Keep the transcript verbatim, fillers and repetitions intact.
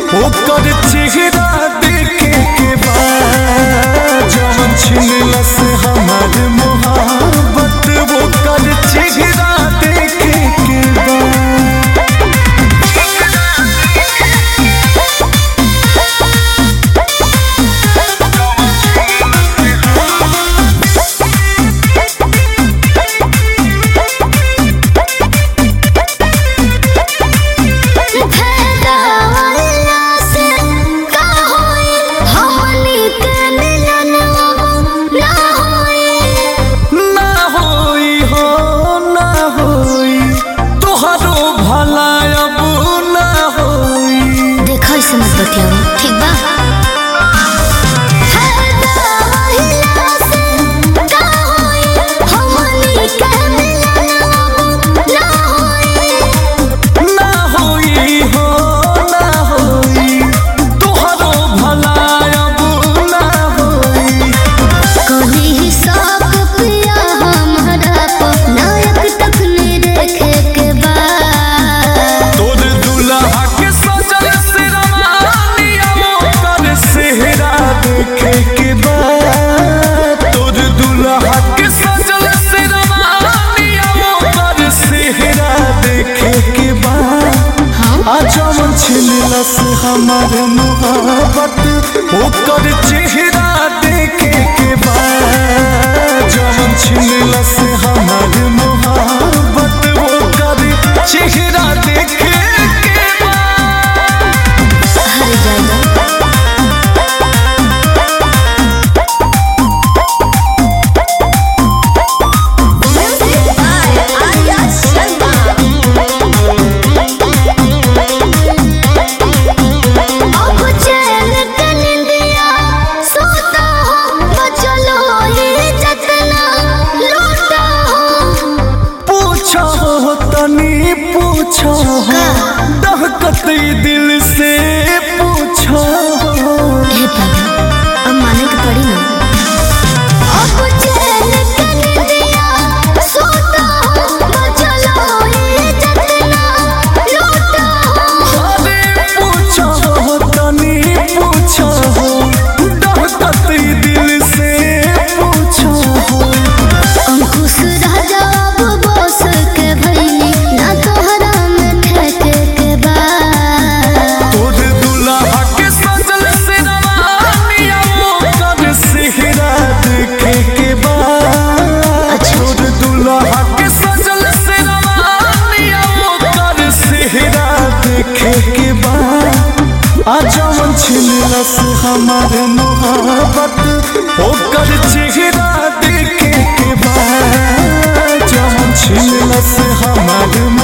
ओकर चेहरा देखे के बाद जवन छिनलस हमार मोहब्बत ओकर चेहरा देखे के बाद। ठीक बा छिनलस हमार मोहब्बत ओकर चेहरा देखे के बाद जवन छिनलस हमार मोहब्बत ओकर चेहरा देखे के बाद। हर जाएगा तनी पूछो दहकत दिल से पूछो हे बाबा अब माने के पड़ी ना। अब चैन कर दिया सोता बचलो ये जतना लूटा। अरे पूछो तनी पूछो दहकत दिल से पूछो। अंकुश राजा अब बस के भइली ना तोहरा में ठेके के बाद। तोर दुल्हा के सजल से रवानिया ओकर सेहरा देखे के बाद। तोर दुल्हा के सजल से रवानिया ओकर सेहरा देखे के बाद। आ जवन छिनलस हमार मोहब्बत ओकर चेहरा देखे के बाद जवन छिनलस हमार